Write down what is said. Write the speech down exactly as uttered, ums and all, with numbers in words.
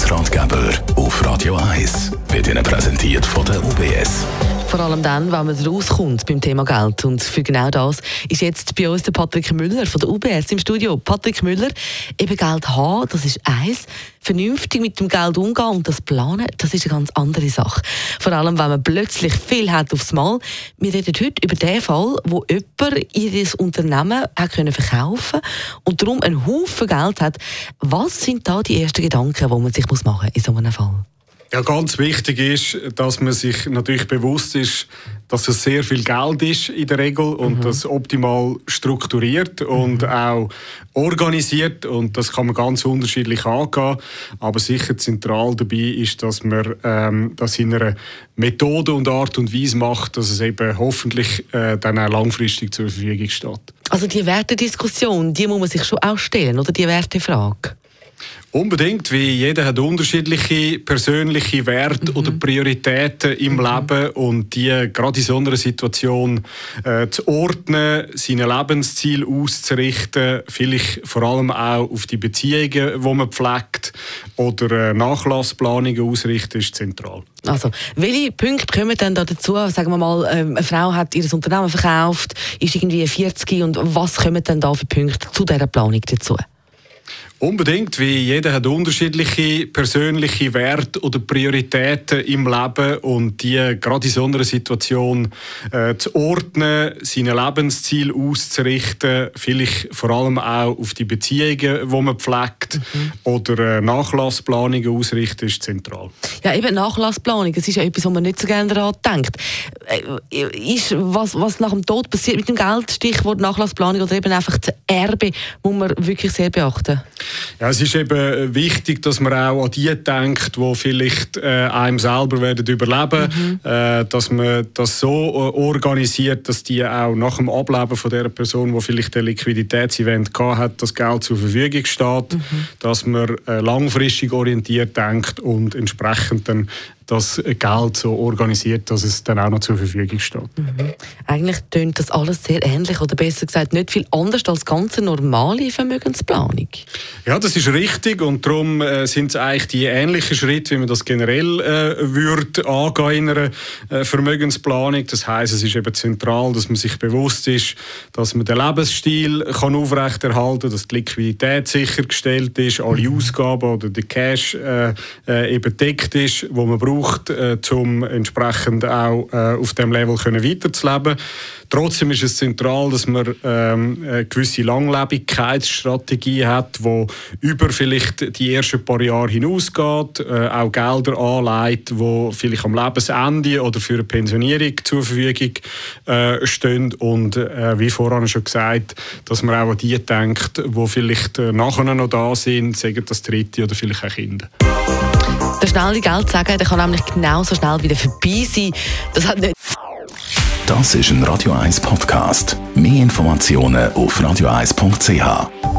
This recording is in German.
Finanzratgeber auf Radio eins wird Ihnen präsentiert von der U B S. Vor allem dann, wenn man rauskommt beim Thema Geld. Und für genau das ist jetzt bei uns der Patrick Müller von der U B S im Studio. Patrick Müller, eben Geld haben, das ist eins. Vernünftig mit dem Geld umgehen und das planen, das ist eine ganz andere Sache. Vor allem, wenn man plötzlich viel hat aufs Mal. Wir reden heute über den Fall, wo jemand ihr Unternehmen hat können verkaufen und darum einen Haufen Geld hat. Was sind da die ersten Gedanken, die man sich machen muss in so einem Fall? Ja, ganz wichtig ist, dass man sich natürlich bewusst ist, dass es sehr viel Geld ist in der Regel und mhm. das optimal strukturiert und mhm. auch organisiert, und das kann man ganz unterschiedlich angehen. Aber sicher zentral dabei ist, dass man ähm, das in einer Methode und Art und Weise macht, dass es eben hoffentlich äh, dann auch langfristig zur Verfügung steht. Also die Wertediskussion, die muss man sich schon auch stellen, oder die Wertefrage? Unbedingt, wie jeder hat unterschiedliche persönliche Werte mhm. oder Prioritäten im mhm. Leben, und die gerade in so einer Situation äh, zu ordnen, seine Lebensziele auszurichten, vielleicht vor allem auch auf die Beziehungen, die man pflegt, oder äh, Nachlassplanungen ausrichten, ist zentral. Also, welche Punkte kommen denn da dazu? Sagen wir mal, ähm, eine Frau hat ihr Unternehmen verkauft, ist irgendwie vierzig, und was kommen denn da für Punkte zu dieser Planung dazu? Unbedingt, wie jeder hat unterschiedliche persönliche Werte oder Prioritäten im Leben, und die gerade in so einer Situation äh, zu ordnen, seine Lebensziele auszurichten, vielleicht vor allem auch auf die Beziehungen, die man pflegt, mhm. oder äh, Nachlassplanungen ausrichten, ist zentral. Ja, eben Nachlassplanung, das ist ja etwas, wo man nicht so gerne daran denkt. Äh, ist, was, was nach dem Tod passiert mit dem Geld, Stichwort Nachlassplanung oder eben einfach das Erbe, muss man wirklich sehr beachten. Ja, es ist eben wichtig, dass man auch an die denkt, die vielleicht äh, einem selber werden überleben, mhm. äh, dass man das so äh, organisiert, dass die auch nach dem Ableben von der Person, die vielleicht ein Liquiditätsevent gehabt hat, das Geld zur Verfügung steht, mhm. dass man äh, langfristig orientiert denkt und entsprechend dann das Geld so organisiert, dass es dann auch noch zur Verfügung steht. Mhm. Eigentlich tönt das alles sehr ähnlich, oder besser gesagt nicht viel anders als ganz normale Vermögensplanung. Ja, das ist richtig, und darum äh, sind es eigentlich die ähnlichen Schritte, wie man das generell äh, würde angehen in einer äh, Vermögensplanung. Das heisst, es ist eben zentral, dass man sich bewusst ist, dass man den Lebensstil kann aufrechterhalten kann, dass die Liquidität sichergestellt ist, alle Ausgaben oder der Cash äh, äh, eben deckt ist, wo man braucht, Äh, um entsprechend auch äh, auf diesem Level können weiterzuleben. Trotzdem ist es zentral, dass man ähm, eine gewisse Langlebigkeitsstrategie hat, die über vielleicht die ersten paar Jahre hinausgeht, äh, auch Gelder anlegt, die vielleicht am Lebensende oder für eine Pensionierung zur Verfügung äh, stehen, und äh, wie vorhin schon gesagt, dass man auch an die denkt, die vielleicht äh, nachher noch da sind, sagen das Dritte oder vielleicht auch Kinder. Der schnelle Geldsagen, der kann nämlich genauso schnell wieder vorbei sein. Das hat nicht. Das ist ein Radio eins Podcast. Mehr Informationen auf radio eins punkt c h.